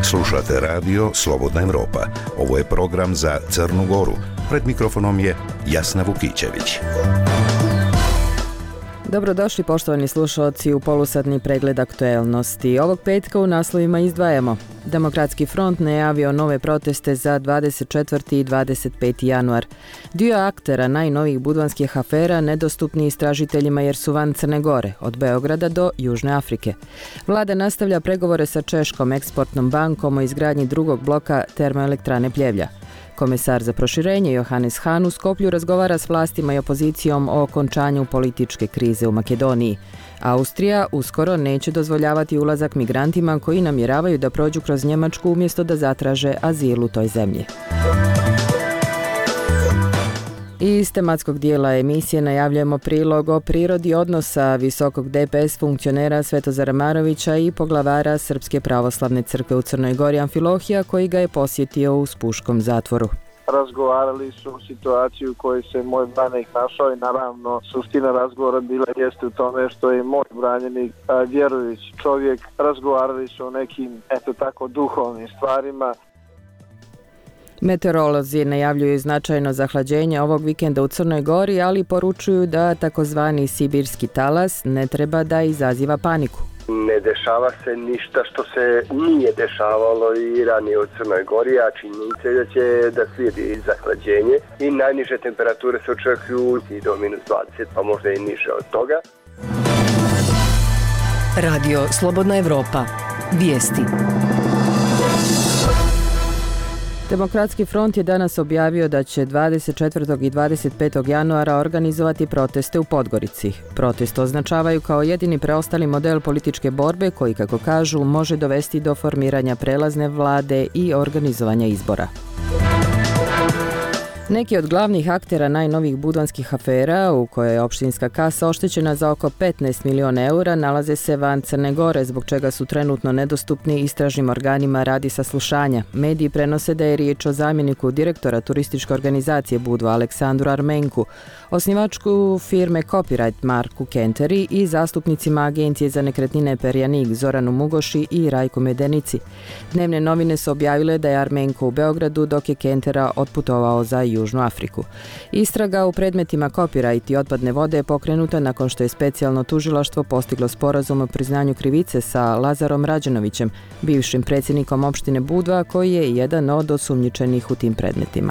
Slušate radio Slobodna Evropa. Ovo je program za Crnu Goru. Pred mikrofonom je Jasna Vukićević. Dobrodošli poštovani slušalci u polusatni pregled aktuelnosti. Ovog petka u naslovima izdvajamo: Demokratski front najavio nove proteste za 24. i 25. januar. Dio aktera najnovijih budvanskih afera nedostupni istražiteljima jer su van Crne Gore, od Beograda do Južne Afrike. Vlada nastavlja pregovore sa Češkom eksportnom bankom o izgradnji drugog bloka termoelektrane Pljevlja. Komesar za proširenje Johannes Hahn u Skoplju razgovara s vlastima i opozicijom o okončanju političke krize u Makedoniji. Austrija uskoro neće dozvoljavati ulazak migrantima koji namjeravaju da prođu kroz Njemačku umjesto da zatraže azil u toj zemlji. I iz tematskog dijela emisije najavljujemo prilog o prirodi odnosa visokog DPS funkcionera Svetozara Marovića i poglavara Srpske pravoslavne crkve u Crnoj Gori Amfilohija, koji ga je posjetio u Spuškom zatvoru. Razgovarali su o situaciji u kojoj se moj branjenik našao i naravno suština razgovora bila jeste u tome što je moj branjenik vjerujući čovjek. Razgovarali su o nekim duhovnim stvarima. Meteorolozi najavljuju značajno zahlađenje ovog vikenda u Crnoj Gori, ali poručuju da takozvani sibirski talas ne treba da izaziva paniku. Ne dešava se ništa što se nije dešavalo i ranije u Crnoj Gori, a činjenica je da će da slijedi zahlađenje i najniže temperature se očekuju i do -20, pa možda i niže od toga. Radio Slobodna Evropa. Vijesti. Demokratski front je danas objavio da će 24. i 25. januara organizovati proteste u Podgorici. Protest označavaju kao jedini preostali model političke borbe koji, kako kažu, može dovesti do formiranja prelazne vlade i organizovanja izbora. Neki od glavnih aktera najnovijih budvanskih afera, u kojoj je opštinska kasa oštećena za oko 15 miliona eura, nalaze se van Crne Gore, zbog čega su trenutno nedostupni istražnim organima radi saslušanja. Mediji prenose da je riječ o zamjeniku direktora turističke organizacije Budva Aleksandru Armenku, osnivačku firme Copyright Marku Kenteri i zastupnicima Agencije za nekretnine Perjanik Zoranu Mugoši i Rajku Medenici. Dnevne novine su objavile da je Armenko u Beogradu, dok je Kentera otputovao za Južnu Afriku. Istraga u predmetima Copyright i otpadne vode je pokrenuta nakon što je specijalno tužilaštvo postiglo sporazum o priznanju krivice sa Lazarom Rađenovićem, bivšim predsjednikom opštine Budva, koji je jedan od osumnjičenih u tim predmetima.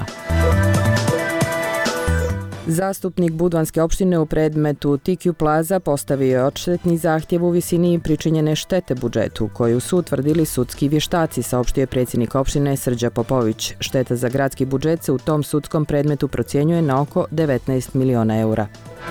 Zastupnik Budvanske opštine u predmetu TQ Plaza postavio je odštetni zahtjev u visini pričinjene štete budžetu, koju su utvrdili sudski vještaci, saopštio je predsjednik opštine Srđa Popović. Šteta za gradski budžet se u tom sudskom predmetu procjenjuje na oko 19 miliona eura.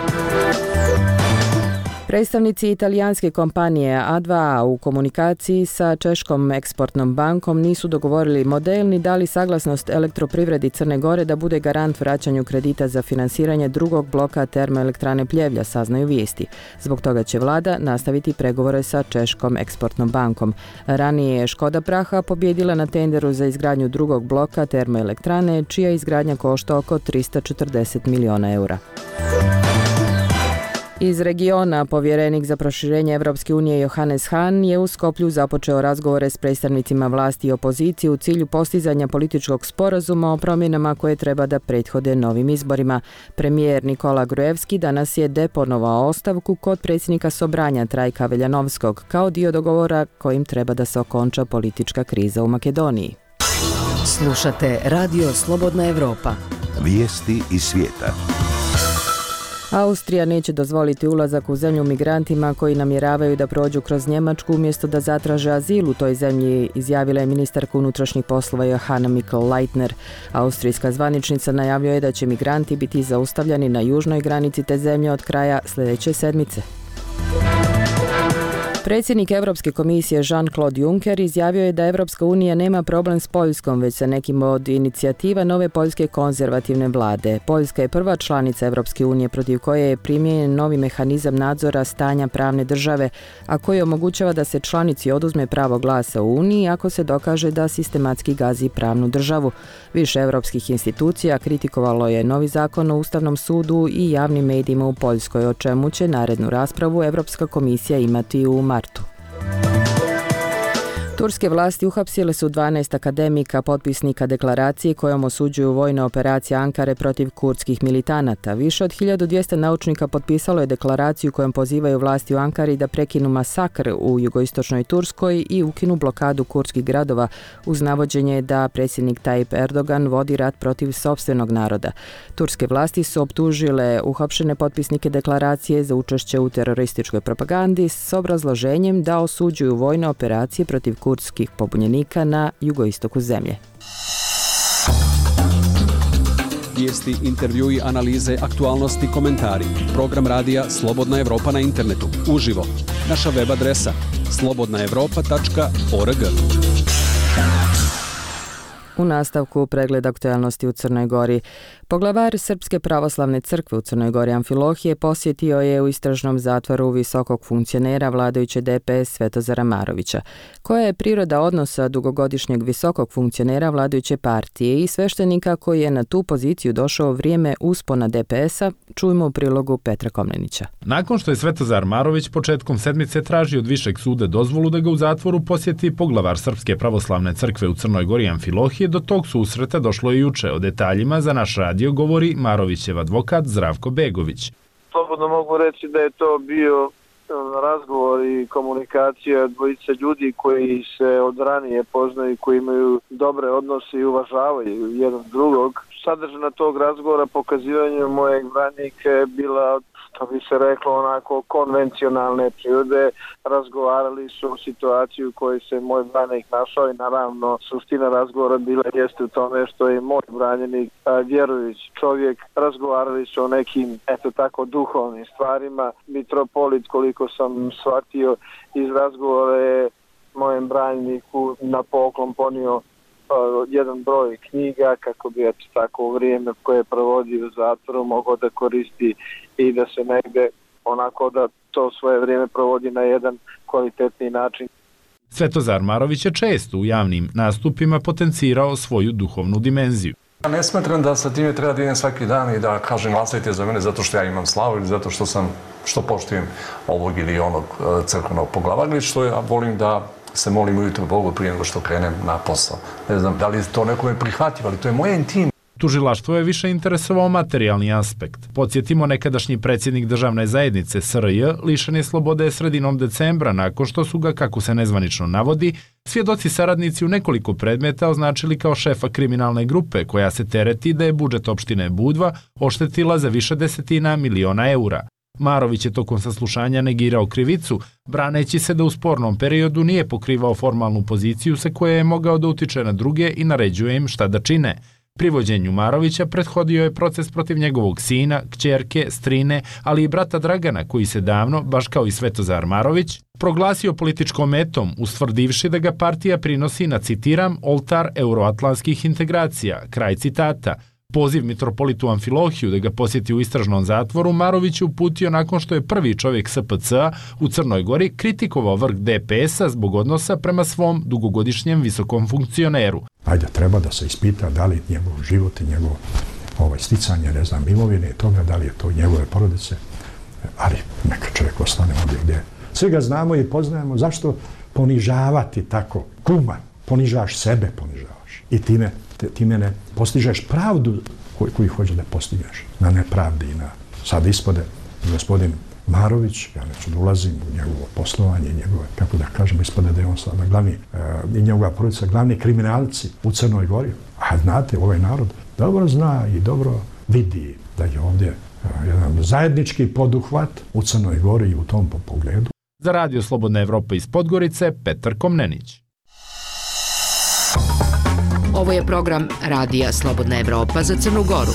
Predstavnici italijanske kompanije A2A u komunikaciji sa Češkom eksportnom bankom nisu dogovorili model ni dali saglasnost Elektroprivredi Crne Gore da bude garant vraćanju kredita za finansiranje drugog bloka termoelektrane Pljevlja, saznaju vijesti. Zbog toga će vlada nastaviti pregovore sa Češkom eksportnom bankom. Ranije je Škoda Praha pobjedila na tenderu za izgradnju drugog bloka termoelektrane, čija izgradnja košta oko 340 miliona eura. Iz regiona povjerenik za proširenje Evropske unije Johannes Hahn je u Skoplju započeo razgovore s predstavnicima vlasti i opozicije u cilju postizanja političkog sporazuma o promjenama koje treba da prethode novim izborima. Premijer Nikola Gruevski danas je deponovao ostavku kod predsjednika Sobranja Trajka Veljanovskog kao dio dogovora kojim treba da se okonča politička kriza u Makedoniji. Slušate Radio Slobodna Evropa. Vijesti iz svijeta. Austrija neće dozvoliti ulazak u zemlju migrantima koji namjeravaju da prođu kroz Njemačku umjesto da zatraže azil u toj zemlji, izjavila je ministarka unutrašnjih poslova Johanna Mikl-Leitner. Austrijska zvaničnica najavljuje da će migranti biti zaustavljani na južnoj granici te zemlje od kraja sljedeće sedmice. Predsjednik Europske komisije Jean-Claude Juncker izjavio je da Europska unija nema problem s Poljskom, već sa nekim od inicijativa nove poljske konzervativne vlade. Poljska je prva članica Europske unije protiv koje je primijenjen novi mehanizam nadzora stanja pravne države, a koji omogućava da se članici oduzme pravo glasa u Uniji ako se dokaže da sistematski gazi pravnu državu. Više europskih institucija kritikovalo je novi zakon o Ustavnom sudu i javnim medijima u Poljskoj, o čemu će narednu raspravu Europska komisija imati u martu. Turske vlasti uhapsile su 12 akademika potpisnika deklaracije kojom osuđuju vojne operacije Ankare protiv kurdskih militanata. Više od 1200 naučnika potpisalo je deklaraciju kojom pozivaju vlasti u Ankari da prekinu masakr u jugoistočnoj Turskoj i ukinu blokadu kurdskih gradova uz navođenje da predsjednik Tayyip Erdogan vodi rat protiv sopstvenog naroda. Turske vlasti su optužile uhapšene potpisnike deklaracije za učešće u terorističkoj propagandi s obrazloženjem da osuđuju vojne operacije protiv kurdskih pobunjenika na jugoistoku zemlje. Vijesti, intervjui, analize, aktualnosti, komentari. Program radija Slobodna Evropa na internetu. Uživo. Naša web adresa slobodnaevropa.org. U nastavku pregled aktualnosti u Crnoj Gori. Poglavar Srpske pravoslavne crkve u Crnoj Gori Amfilohije posjetio je u istražnom zatvoru visokog funkcionera vladajuće DPS Svetozara Marovića. Koja je priroda odnosa dugogodišnjeg visokog funkcionera vladajuće partije i sveštenika koji je na tu poziciju došao vrijeme uspona DPS-a, čujmo u prilogu Petra Komnenića. Nakon što je Svetozar Marović početkom sedmice tražio od Višeg suda dozvolu da ga u zatvoru posjeti poglavar Srpske pravoslavne crkve u Crnoj Gori Amfilohije, do tog susreta došlo i juče. O detaljima za naš radio govori Marovićev advokat Zdravko Begović. Slobodno mogu reći da je to bio razgovor i komunikacija dvojice ljudi koji se od ranije poznaju, koji imaju dobre odnose i uvažavaju jedan drugog. Sadržina tog razgovora, pokazivanje mojeg branika je bila, što bi se reklo, onako konvencionalne prirode. Razgovarali su o situaciji u kojoj se moj branik našao i naravno suština razgovora bila jeste u tome što je moj branjenik vjerujući čovjek. Razgovarali su o nekim, eto tako, duhovnim stvarima. Mitropolit, koliko sam shvatio iz razgovora, je mojem branjeniku na poklon ponio jedan broj knjiga kako bi eto tako u vrijeme koje je provodio u zatvoru mogao da koristi i da se negde onako da to svoje vrijeme provodi na jedan kvalitetni način. Svetozar Marović je često u javnim nastupima potencirao svoju duhovnu dimenziju. Ja ne smatram da sa time treba da idem svaki dan i da kažem glasajte za mene zato što ja imam slavu ili zato što poštujem ovog ili onog crkvenog poglavara, što ja volim da se molim ujutro Bogu prije nego što krenem na posao. Ne znam da li to nekome prihvatio, ali to je moje intim. Tužilaštvo je više interesovao materijalni aspekt. Podsjetimo, nekadašnji predsjednik državne zajednice SRJ lišen je slobode sredinom decembra nakon što su ga, kako se nezvanično navodi, svjedoci saradnici u nekoliko predmeta označili kao šefa kriminalne grupe koja se tereti da je budžet opštine Budva oštetila za više desetina miliona eura. Marović je tokom saslušanja negirao krivicu, braneći se da u spornom periodu nije pokrivao formalnu poziciju sa koje je mogao da utiče na druge i naređuje im šta da čine. Privođenju Marovića prethodio je proces protiv njegovog sina, kćerke, strine, ali i brata Dragana, koji se davno, baš kao i Svetozar Marović, proglasio političkom metom, ustvrdivši da ga partija prinosi na, citiram, oltar euroatlantskih integracija, kraj citata. Poziv mitropolitu Amfilohiju da ga posjeti u istražnom zatvoru Marović je uputio nakon što je prvi čovjek SPC-a u Crnoj Gori kritikovao vrh DPS-a zbog odnosa prema svom dugogodišnjem visokom funkcioneru. Ajde, treba da se ispita da li njegov život i njegovo sticanje, ne znam, imovine i toga, da li je to njegove porodice, ali neka čovjek ostane ovdje gdje. Svi ga znamo i poznajemo, zašto ponižavati tako kuma, ponižavaš sebe, ponižavaš i time ne postižeš pravdu koju hoćeš da postigneš, na nepravdi i na sad ispode gospodin Marović, ja neću da ulazim u njegovo poslovanje, njegove, kako da kažemo, ispode da je on sada glavni, i njegova porodica, glavni kriminalci u Crnoj Gori. A znate, ovaj narod dobro zna i dobro vidi da je ovdje jedan zajednički poduhvat u Crnoj Gori i u tom pogledu. Za Radio Slobodna Evropa iz Podgorice, Petar Komnenić. Ovo je program Radija Slobodna Evropa za Crnu Goru.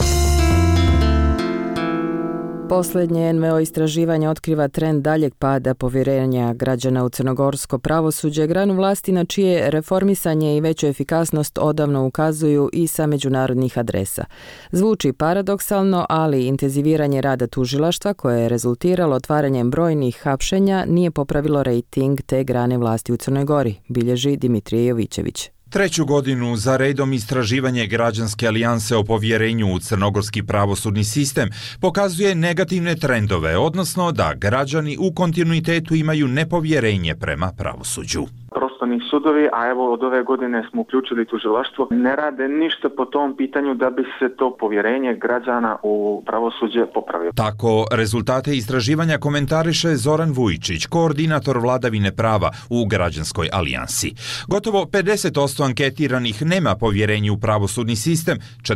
Posljednje NVO istraživanje otkriva trend daljeg pada povjerenja građana u crnogorsko pravosuđe, granu vlasti na čije reformisanje i veću efikasnost odavno ukazuju i sa međunarodnih adresa. Zvuči paradoksalno, ali intenziviranje rada tužilaštva koje je rezultiralo otvaranjem brojnih hapšenja nije popravilo rejting te grane vlasti u Crnoj Gori, bilježi Dimitrije Jovićević. Treću godinu za redom istraživanje Građanske alijanse o povjerenju u crnogorski pravosudni sistem pokazuje negativne trendove, odnosno da građani u kontinuitetu imaju nepovjerenje prema pravosuđu. Prosto osnovni sudovi, a evo od ove godine smo uključili tužilaštvo, ne rade ništa po tom pitanju da bi se to povjerenje građana u pravosuđe popravilo. Tako rezultate istraživanja komentariše Zoran Vujičić, koordinator vladavine prava u Građanskoj alijansi. Gotovo 50% anketiranih nema povjerenje u pravosudni sistem,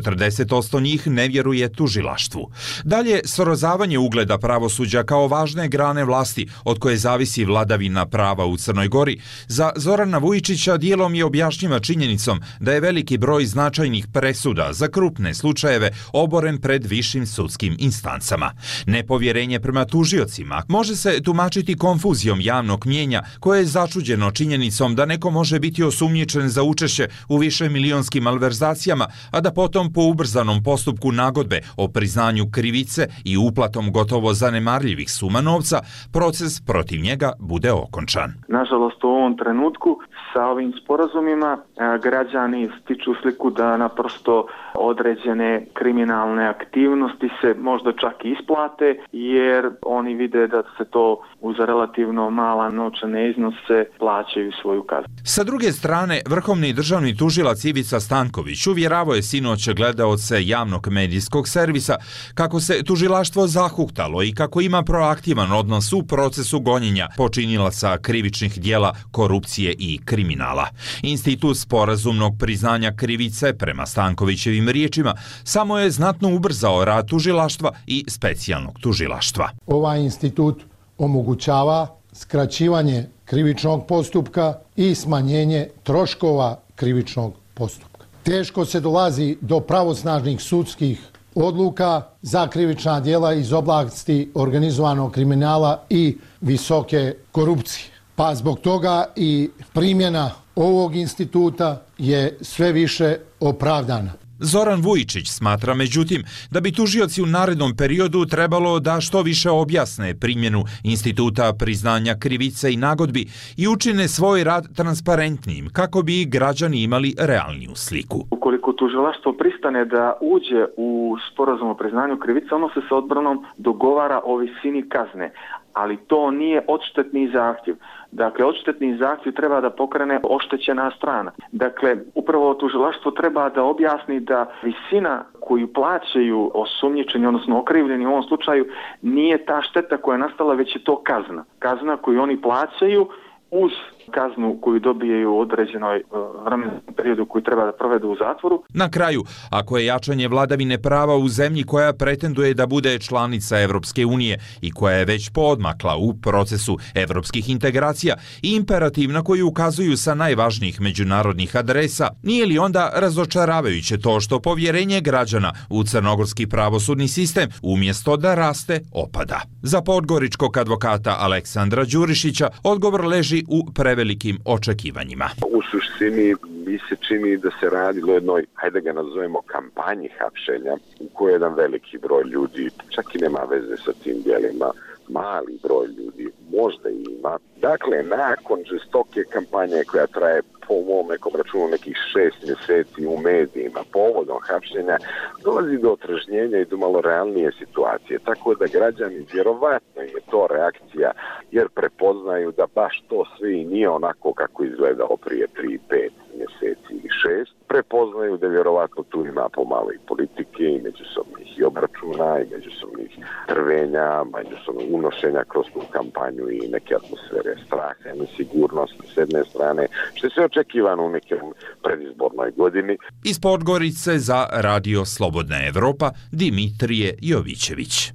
40% njih ne vjeruje tužilaštvu. Dalje, srozavanje ugleda pravosuđa kao važne grane vlasti od koje zavisi vladavina prava u Crnoj Gori, za Zorana Vujičića dijelom je objašnjiva činjenicom da je veliki broj značajnih presuda za krupne slučajeve oboren pred višim sudskim instancama. Nepovjerenje prema tužiocima može se tumačiti konfuzijom javnog mnijenja koje je začuđeno činjenicom da neko može biti osumnjičen za učešće u višemilijonskim malverzacijama, a da potom po ubrzanom postupku nagodbe o priznanju krivice i uplatom gotovo zanemarljivih suma novca, proces protiv njega bude okončan. Nažalost, u ovom trenutku sa ovim sporazumima građani stiču sliku da naprosto određene kriminalne aktivnosti se možda čak i isplate, jer oni vide da se to uz relativno mala novčane iznose plaćaju svoju kaznu. Sa druge strane, vrhovni državni tužilac Ivica Stanković uvjeravao je sinoć gledaoce javnog medijskog servisa kako se tužilaštvo zahuktalo i kako ima proaktivan odnos u procesu gonjenja počinilaca krivičnih djela, korupcije i kriminala. Institut sporazumnog priznanja krivice, prema Stankovićevim riječima, samo je znatno ubrzao rad tužilaštva i specijalnog tužilaštva. Ovaj institut omogućava skraćivanje krivičnog postupka i smanjenje troškova krivičnog postupka. Teško se dolazi do pravosnažnih sudskih odluka za krivična djela iz oblasti organizovanog kriminala i visoke korupcije. Pa zbog toga i primjena ovog instituta je sve više opravdana. Zoran Vujičić smatra, međutim, da bi tužioci u narednom periodu trebalo da što više objasne primjenu instituta priznanja krivice i nagodbi i učine svoj rad transparentnijim kako bi građani imali realniju sliku. Ukoliko tužilaštvo pristane da uđe u sporazum o priznanju krivice, ono se sa odbranom dogovara o visini kazne, ali to nije odštetni zahtjev. Dakle, odštetni zahtjev treba da pokrene oštećena strana. Dakle, upravo tužilaštvo treba da objasni da visina koju plaćaju osumnjičeni, odnosno okrivljeni u ovom slučaju, nije ta šteta koja je nastala, već je to kazna. Kazna koju oni plaćaju uz kaznu koju dobijaju u određenoj vremenskom periodu koju treba da provedu u zatvoru. Na kraju, ako je jačanje vladavine prava u zemlji koja pretenduje da bude članica Evropske unije i koja je već poodmakla u procesu evropskih integracija i imperativ na koji ukazuju sa najvažnijih međunarodnih adresa, nije li onda razočaravajuće to što povjerenje građana u crnogorski pravosudni sistem umjesto da raste, opada? Za podgoričkog advokata Aleksandra Đurišića odgovor leži u prevelikim očekivanjima. U suštini mi se čini da se radilo o jednoj, hajde ga nazovemo, kampanji hapšenja u kojoj jedan veliki broj ljudi, čak i nema veze sa tim djelima, mali broj ljudi možda i ima. Dakle, nakon žestoke kampanje koja traje po mom nekom računu nekih 6 mjeseci u medijima povodom hapšenja, dolazi do otrežnjenja i do malo realnije situacije. Tako da građani, vjerovatno je to reakcija, jer prepoznaju da baš to sve i nije onako kako izgledalo prije 3, 5 mjeseci ili 6. Prepoznaju da vjerovatno tu ima pomalo i politike i međusobnih i obračuna i međusobnih trvenja, međusobnog unošenja kroz tu kampanju i neke atmosfere straha i nesigurnosti s jedne strane, što se očekivano u nekom predizbornoj godini. Iz Podgorice za Radio Slobodna Evropa, Dimitrije Jovićević.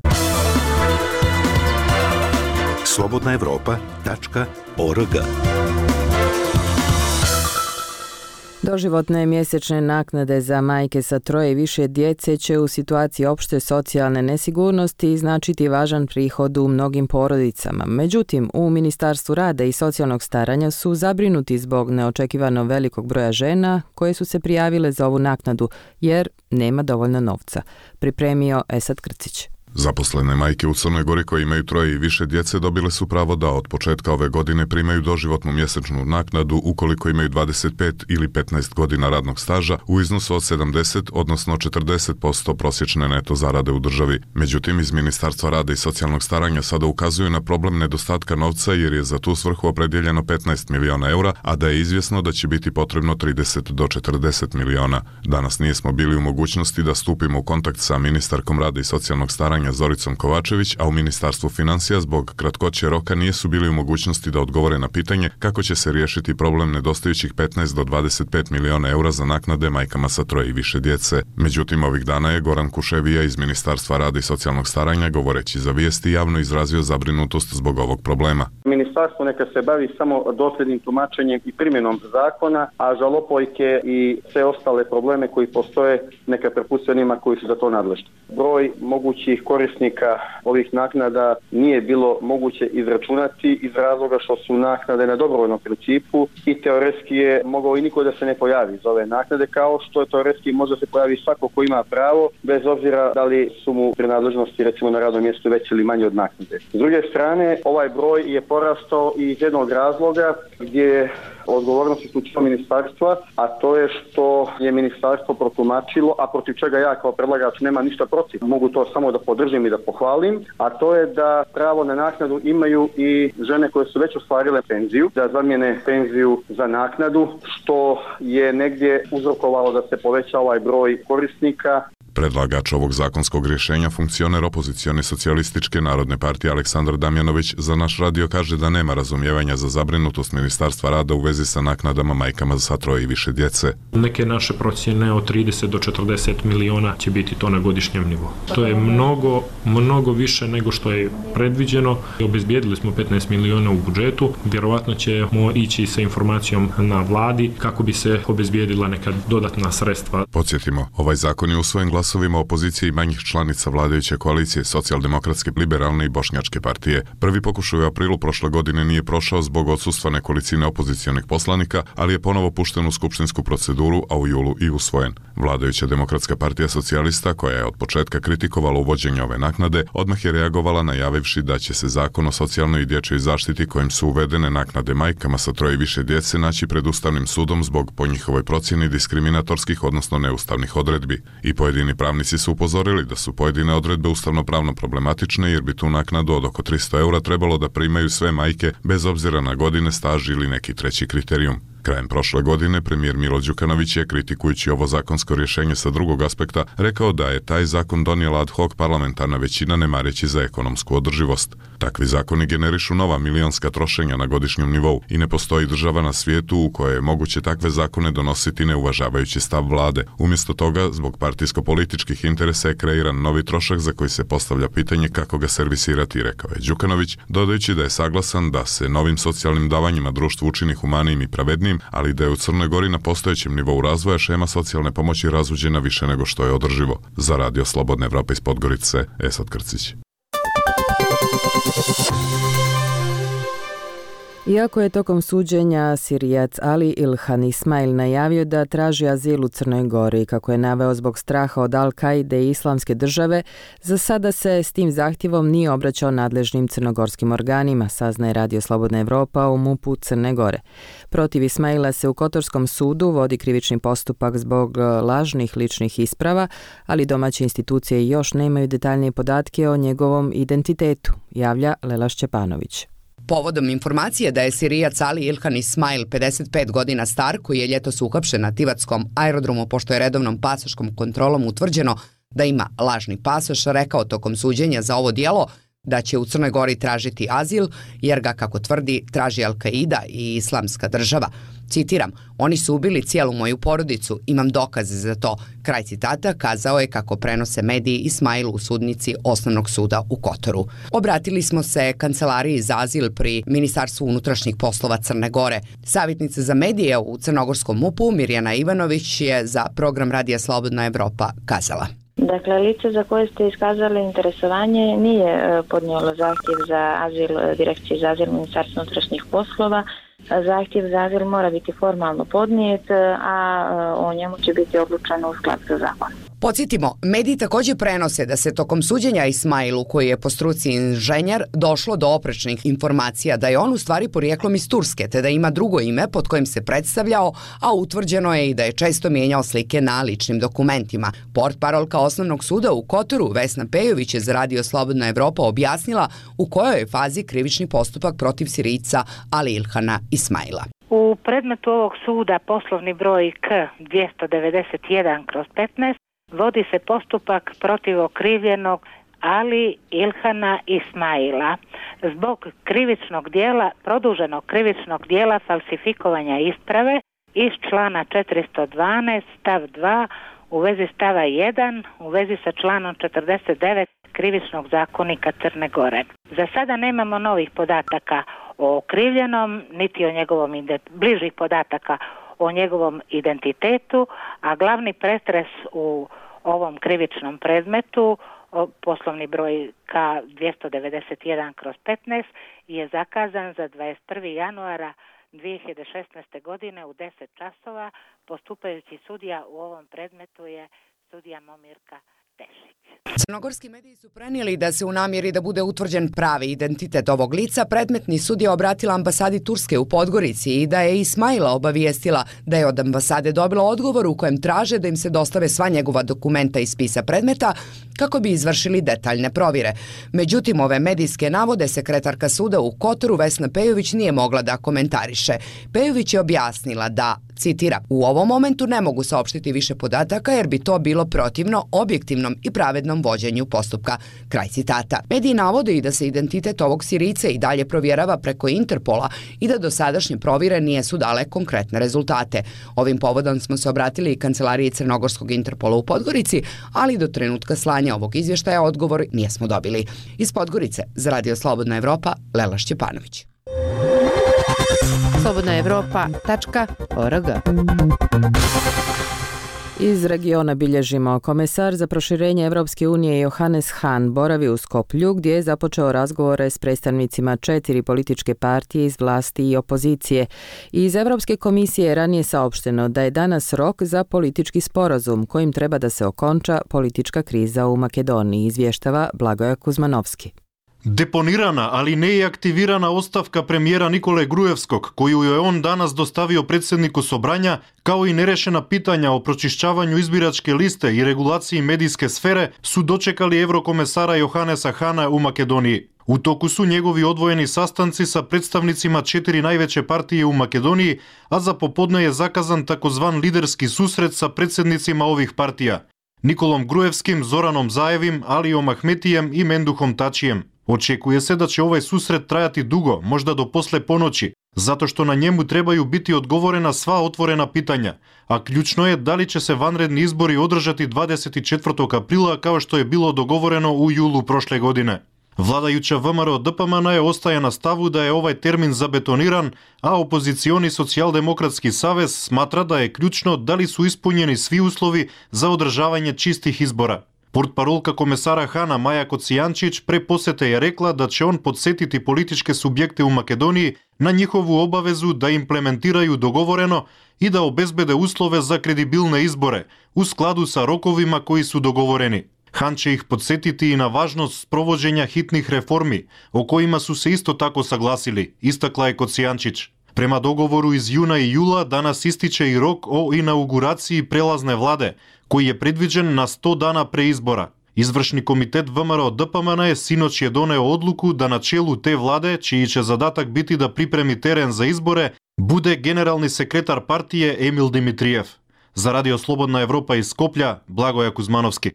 slobodnaevropa.org. Doživotne mjesečne naknade za majke sa 3 i više djece će u situaciji opšte socijalne nesigurnosti značiti važan prihod u mnogim porodicama. Međutim, u Ministarstvu rada i socijalnog staranja su zabrinuti zbog neočekivano velikog broja žena koje su se prijavile za ovu naknadu jer nema dovoljno novca. Pripremio Esad Krcić. Zaposlene majke u Crnoj Gori koje imaju 3 i više djece dobile su pravo da od početka ove godine primaju doživotnu mjesečnu naknadu ukoliko imaju 25 ili 15 godina radnog staža u iznosu od 70, odnosno 40% prosječne neto zarade u državi. Međutim, iz Ministarstva rada i socijalnog staranja sada ukazuju na problem nedostatka novca jer je za tu svrhu opredjeljeno 15 miliona eura, a da je izvjesno da će biti potrebno 30 do 40 miliona. Danas nismo bili u mogućnosti da stupimo u kontakt sa ministarkom rada i socijalnog staranja Zoricom Kovačević, a u Ministarstvu financija zbog kratkoće roka nisu bili u mogućnosti da odgovore na pitanje kako će se riješiti problem nedostajućih 15 do 25 miliona eura za naknade majkama sa 3 i više djece. Međutim, ovih dana je Goran Kuševija iz Ministarstva rada i socijalnog staranja, govoreći za Vijesti, javno izrazio zabrinutost zbog ovog problema. Ministarstvo neka se bavi samo dosljednim tumačenjem i primjenom zakona, a žalopojke i sve ostale probleme koji postoje neka prepusti onima koji su za to nadležni. Broj mogućih korisnika ovih naknada nije bilo moguće izračunati iz razloga što su naknade na dobrovoljnom principu i teoretski je mogao i niko da se ne pojavi za ove naknade, kao što je teoretski može se pojavi svako ko ima pravo, bez obzira da li su mu prenadležnosti recimo na radnom mjestu veće ili manje od naknade. S druge strane, ovaj broj je porastao iz jednog razloga gdje odgovornost isključivo ministarstva, a to je što je ministarstvo protumačilo, a protiv čega ja kao predlagač nema ništa protiv. Mogu to samo da podržim i da pohvalim, a to je da pravo na naknadu imaju i žene koje su već ostvarile penziju, da zamijene penziju za naknadu, što je negdje uzrokovalo da se poveća ovaj broj korisnika. Predlagač ovog zakonskog rješenja, funkcioner opozicione socijalističke narodne partije Aleksandar Damjanović za naš radio kaže da nema razumijevanja za zabrinutost Ministarstva rada u vezi sa naknadama majkama sa 3 i više djece. Neke naše procjene od 30 do 40 miliona će biti to na godišnjem nivou. To je mnogo više nego što je predviđeno. Obezbijedili smo 15 miliona u budžetu. Vjerovatno ćemo ići sa informacijom na vladi kako bi se obezbijedila neka dodatna sredstva. Podsjetimo, ovaj zakon je usvojen glasovima opozicije i manjih članica vladajuće koalicije Socijaldemokratske, Liberalne i Bošnjačke partije. Prvi pokušaj u aprilu prošle godine nije prošao zbog odsustva nekolicine opozicionih poslanika, ali je ponovo pušten u skupštinsku proceduru, a u julu i usvojen. Vladajuća Demokratska partija socijalista, koja je od početka kritikovala uvođenje ove naknade, odmah je reagovala najavivši da će se zakon o socijalnoj i dječjoj zaštiti kojim su uvedene naknade majkama sa 3 i više djece naći pred Ustavnim sudom zbog, po njihovoj procjeni, diskriminatorskih, odnosno neustavnih odredbi. I pojedini pravnici su upozorili da su pojedine odredbe ustavno-pravno problematične jer bi tu naknadu od oko 300 eura trebalo da primaju sve majke bez obzira na godine, staž ili neki treći kriterijum. Krajem prošle godine premijer Milo Đukanović je, kritikujući ovo zakonsko rješenje sa drugog aspekta, rekao da je taj zakon donijela ad hoc parlamentarna većina ne mareći za ekonomsku održivost. Takvi zakoni generišu nova milionska trošenja na godišnjem nivou i ne postoji država na svijetu u kojoj je moguće takve zakone donositi ne uvažavajući stav vlade. Umjesto toga, zbog partijsko-političkih interesa je kreiran novi trošak za koji se postavlja pitanje kako ga servisirati, rekao je Đukanović, dodajući da je saglasan da se novim socijalnim davanjima društvu učini humanijim i pravednijim, ali da je u Crnoj Gori na postojećem nivou razvoja šema socijalne pomoći razvuđena više nego što je održivo. Za radio Slobodna Evropa iz Podgorice, Esad Krcić. Iako je tokom suđenja Sirijac Ali Ilhan Ismail najavio da traži azil u Crnoj Gori, kako je naveo zbog straha od Al-Kaide i Islamske države, za sada se s tim zahtjevom nije obraćao nadležnim crnogorskim organima, saznaje radio Slobodna Evropa u MUP-u Crne Gore. Protiv Ismaila se u Kotorskom sudu vodi krivični postupak zbog lažnih ličnih isprava, ali domaće institucije još nemaju detaljnije podatke o njegovom identitetu, javlja Lela Šćepanović. Povodom informacije da je Sirijac Ali Ilhan Ismail 55 godina star, koji je ljetos uhapšen na Tivatskom aerodromu pošto je redovnom pasoškom kontrolom utvrđeno da ima lažni pasoš, rekao tokom suđenja za ovo djelo da će u Crnoj Gori tražiti azil jer ga, kako tvrdi, traži Al-Kaida i Islamska država. Citiram, oni su ubili cijelu moju porodicu, imam dokaze za to. Kraj citata kazao je kako prenose mediji Ismailu u sudnici Osnovnog suda u Kotoru. Obratili smo se Kancelariji za azil pri Ministarstvu unutrašnjih poslova Crne Gore. Savjetnica za medije u Crnogorskom MUP-u Mirjana Ivanović je za program Radija Slobodna Evropa kazala. Dakle, lice za koje ste iskazali interesovanje nije podnijelo zahtjev za azil Direkciji za azil Ministarstva unutrašnjih poslova. Zahtjev za azil mora biti formalno podnijet, a o njemu će biti odlučeno u skladu sa zakonom. Podsjetimo, mediji također prenose da se tokom suđenja Ismailu, koji je po struci inženjer, došlo do oprečnih informacija da je on u stvari porijeklom iz Turske, te da ima drugo ime pod kojim se predstavljao, a utvrđeno je i da je često mijenjao slike na ličnim dokumentima. Portparolka Osnovnog suda u Kotoru, Vesna Pejović, je za Radio Slobodna Evropa objasnila u kojoj je fazi krivični postupak protiv Sirijca Ali Ilhana Ismaila. U predmetu ovog suda poslovni broj K291/15 vodi se postupak protiv okrivljenog Ali Ilhana Ismaila zbog krivičnog dijela, produženog krivičnog dijela falsifikovanja isprave iz člana 412 stav 2 u vezi stava 1 u vezi sa članom 49 krivičnog zakonika Crne Gore. Za sada nemamo novih podataka o okrivljenom, niti o njegovom bližih podataka o njegovom identitetu, a glavni pretres u ovom krivičnom predmetu, poslovni broj K291/15, je zakazan za 21. januara 2016. godine u 10 časova. Postupajući sudija u ovom predmetu je sudija Momirka Tešić. Crnogorski mediji su prenijeli da se u namjeri da bude utvrđen pravi identitet ovog lica, predmetni sud je obratila ambasadi Turske u Podgorici i da je Ismaila obavijestila da je od ambasade dobila odgovor u kojem traže da im se dostave sva njegova dokumenta iz spisa predmeta kako bi izvršili detaljne provjere. Međutim, ove medijske navode sekretarka suda u Kotoru Vesna Pejović nije mogla da komentariše. Pejović je objasnila da, citira, u ovom momentu ne mogu saopštiti više podataka jer bi to bilo protivno objektivnom i pravednom vođenju postupka. Kraj citata. Mediji navode i da se identitet ovog Sirijca i dalje provjerava preko Interpola i da dosadašnje provjere nisu dale konkretne rezultate. Ovim povodom smo se obratili i kancelariji Crnogorskog Interpola u Podgorici, ali do trenutka slanja ovog izvještaja odgovor nismo dobili. Iz Podgorice za Radio Slobodna Evropa, Lela Šćepanović. slobodnaevropa.org. Iz regiona bilježimo. Komesar za proširenje Evropske unije Johannes Hahn boravi u Skoplju gdje je započeo razgovore s predstavnicima 4 političke partije iz vlasti i opozicije. Iz Evropske komisije je ranije saopšteno da je danas rok za politički sporazum kojim treba da se okonča politička kriza u Makedoniji, izvještava Blagoja Kuzmanovski. Deponirana, ali ne i aktivirana ostavka premijera Nikole Grujevskog, koju je on danas dostavio predsjedniku Sobranja, kao i nerešena pitanja o pročišćavanju izbiračke liste i regulaciji medijske sfere, su dočekali eurokomesara Johannesa Hahna u Makedoniji. U toku su njegovi odvojeni sastanci sa predstavnicima 4 najveće partije u Makedoniji, a za popodne je zakazan takozvan liderski susret sa predsjednicima ovih partija. Nikolom Grujevskim, Zoranom Zaevim, Alijom Ahmetijem i Menduhom Tačijem. Očekuje se da će ovaj susret trajati dugo, možda do posle ponoći, zato što na njemu trebaju biti odgovorena sva otvorena pitanja, a ključno je da li će se vanredni izbori održati 24. aprila kao što je bilo dogovoreno u julu prošle godine. Vladajuća VMRO DPMN je ostaje na stavu da je ovaj termin zabetoniran, a opozicioni Socijaldemokratski savez smatra da je ključno da li su ispunjeni svi uslovi za održavanje čistih izbora. Portparolka komesara Hana Maja Kocijančić pre posete je rekla da će on podsjetiti političke subjekte u Makedoniji na njihovu obavezu da implementiraju dogovoreno i da obezbede uslove za kredibilne izbore u skladu sa rokovima koji su dogovoreni. Han će ih podsjetiti i na važnost sprovođenja hitnih reformi, o kojima su se isto tako saglasili, istakla je Kocijančić. Prema dogovoru iz juna i jula danas ističe i rok o inauguraciji prelazne vlade, koji je predviđen na 100 dana pre izbora. Izvršni komitet VMRO DPMN je sinoć je doneo odluku da na čelu te vlade, čiji će zadatak biti da pripremi teren za izbore, bude generalni sekretar partije Emil Dimitrijev. Za Radio Slobodna Evropa iz Skoplja, Blagoja Kuzmanovski.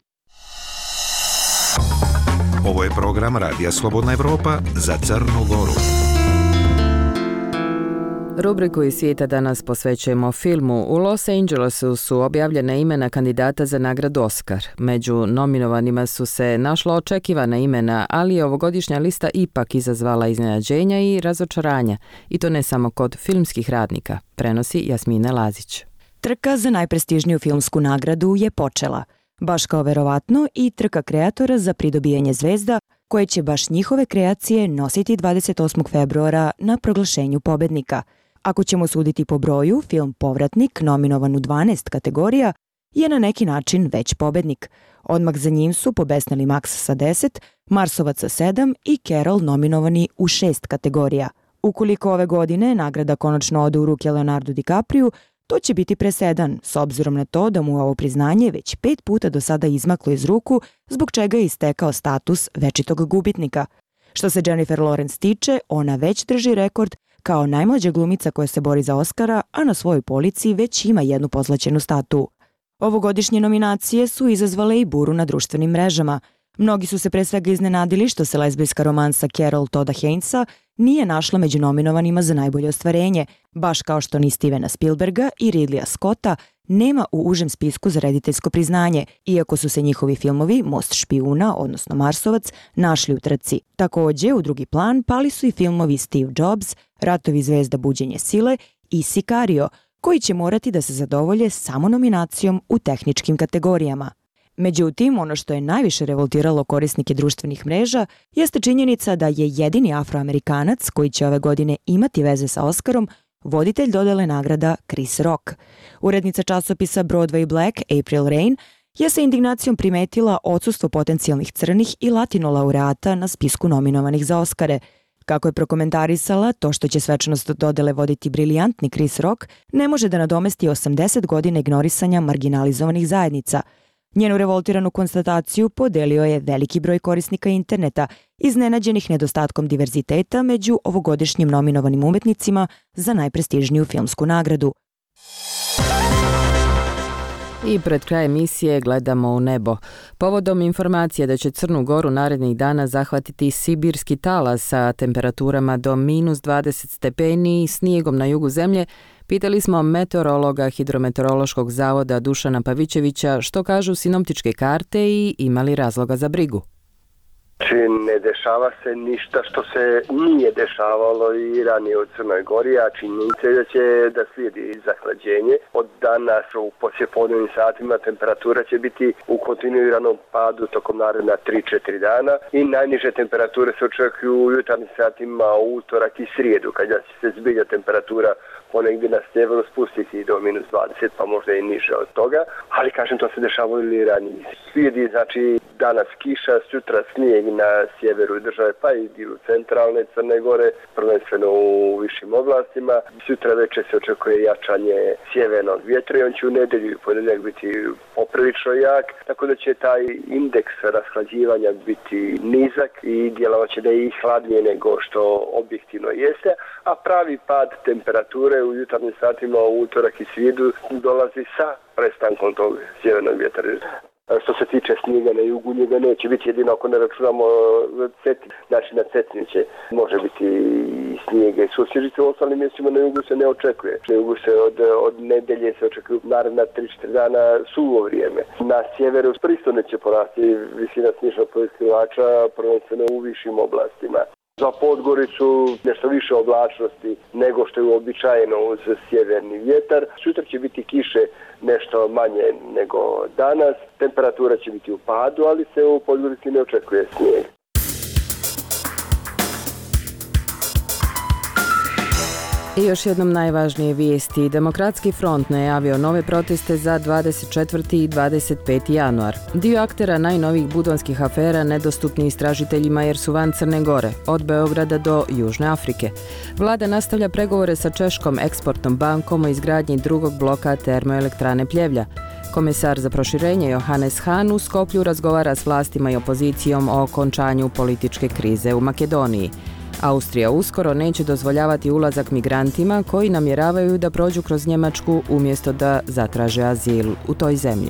Ovo je program Radija Slobodna Evropa za Crnu Goru. Rubriku iz svijeta danas posvećujemo filmu. U Los Angelesu su objavljena imena kandidata za nagradu Oscar. Među nominovanima su se našla očekivana imena, ali je ovogodišnja lista ipak izazvala iznenađenja i razočaranja. I to ne samo kod filmskih radnika, prenosi Jasmina Lazić. Trka za najprestižniju filmsku nagradu je počela. Baš kao verovatno i trka kreatora za pridobijanje zvezda, koje će baš njihove kreacije nositi 28. februara na proglašenju pobednika. Ako ćemo suditi po broju, film Povratnik, nominovan u 12 kategorija, je na neki način već pobednik. Odmah za njim su pobesnili Max sa 10, Marsovac sa 7 i Carol nominovani u 6 kategorija. Ukoliko ove godine nagrada konačno ode u ruke Leonardo DiCapriju, to će biti presedan, s obzirom na to da mu ovo priznanje već 5 puta do sada izmaklo iz ruku, zbog čega je istekao status večitog gubitnika. Što se Jennifer Lawrence tiče, ona već drži rekord kao najmlađa glumica koja se bori za Oscara, a na svojoj polici već ima jednu pozlaćenu statu. Ovogodišnje nominacije su izazvale i buru na društvenim mrežama. Mnogi su se pre svega iznenadili što se lezbijska romansa Carol Todda Hainesa nije našla među nominovanima za najbolje ostvarenje, baš kao što ni Stevena Spielberga i Ridleya Scotta nema u užem spisku za rediteljsko priznanje, iako su se njihovi filmovi Most špijuna, odnosno Marsovac, našli u trci. Takođe, u drugi plan pali su i filmovi Steve Jobs, Ratovi zvezda buđenje sile i Sicario, koji će morati da se zadovolje samo nominacijom u tehničkim kategorijama. Međutim, ono što je najviše revoltiralo korisnike društvenih mreža jeste činjenica da je jedini Afroamerikanac koji će ove godine imati veze sa Oskarom voditelj dodele nagrada Chris Rock. Urednica časopisa Broadway Black April Rain je sa indignacijom primetila odsustvo potencijalnih crnih i latino laureata na spisku nominovanih za Oskare. Kako je prokomentarisala, to što će svečanost dodele voditi briljantni Chris Rock ne može da nadomesti 80 godina ignorisanja marginalizovanih zajednica. Njenu revoltiranu konstataciju podelio je veliki broj korisnika interneta, iznenađenih nedostatkom diverziteta među ovogodišnjim nominovanim umetnicima za najprestižniju filmsku nagradu. I pred kraj emisije gledamo u nebo. Povodom informacije da će Crnu Goru narednih dana zahvatiti sibirski talas sa temperaturama do -20 stepeni i snijegom na jugu zemlje, pitali smo meteorologa Hidrometeorološkog zavoda Dušana Pavićevića što kažu sinoptičke karte i ima li razloga za brigu. Znači, ne dešava se ništa što se nije dešavalo i ranije u Crnoj Gori, a činjenica je da će da slijedi zahlađenje. Od danas u poslijepodnevnim satima temperatura će biti u kontinuiranom padu tokom naredna 3-4 dana i najniže temperature se očekuju u jutarnjim satima u utorak i srijedu, kada će se zbilja temperatura ponegdje na sjeveru spustiti do -20, pa možda i niže od toga, ali kažem, to se dešavalo ili ranije. Slijedi, znači, danas kiša, sutra snijeg na sjeveru države, pa i dijelu centralne Crne Gore, prvenstveno u višim oblastima. Sutra večer se očekuje jačanje sjevernog vjetra i on će u nedjelju i ponedjeljak biti poprilično jak, tako da će taj indeks rashlađivanja biti nizak i djelovaće da je i hladnije nego što objektivno jeste, a pravi pad temperature u jutarnjim satima u utorak i srijedu dolazi sa prestankom tog sjevernog vjetra. Što se tiče snijega na jugu, njega neće biti, jedino ako ne računamo Cetin. Znači na Cetinu će može biti i snijega i susježice, u ostalim mjestima na jugu se ne očekuje. Na jugu se od nedelje se očekuju naredna 3-4 dana suvo vrijeme. Na sjeveru pristojno će porasti visina snježnog pokrivača, prvenstveno u višim oblastima. Za Podgoricu nešto više oblačnosti nego što je uobičajeno uz sjeverni vjetar. Sutra će biti kiše nešto manje nego danas. Temperatura će biti u padu, ali se u Podgorici ne očekuje snijeg. I još jednom najvažnije vijesti. Demokratski front najavio nove proteste za 24. i 25. januar. Dio aktera najnovijih budvanskih afera nedostupni istražiteljima jer su van Crne Gore, od Beograda do Južne Afrike. Vlada nastavlja pregovore sa Češkom eksportnom bankom o izgradnji drugog bloka termoelektrane Pljevlja. Komesar za proširenje Johannes Hahn u Skoplju razgovara s vlastima i opozicijom o okončanju političke krize u Makedoniji. Austrija uskoro neće dozvoljavati ulazak migrantima koji namjeravaju da prođu kroz Njemačku umjesto da zatraže azil u toj zemlji.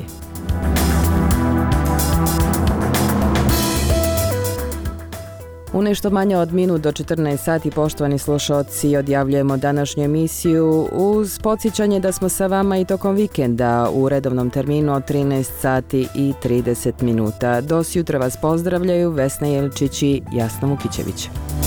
U nešto manje od minut do 14 sati, poštovani slušalci, odjavljujemo današnju emisiju uz podsjećanje da smo sa vama i tokom vikenda u redovnom terminu od 13 sati i 30 minuta. Do sjutra vas pozdravljaju Vesna Jelčić i Jasna Mukićević.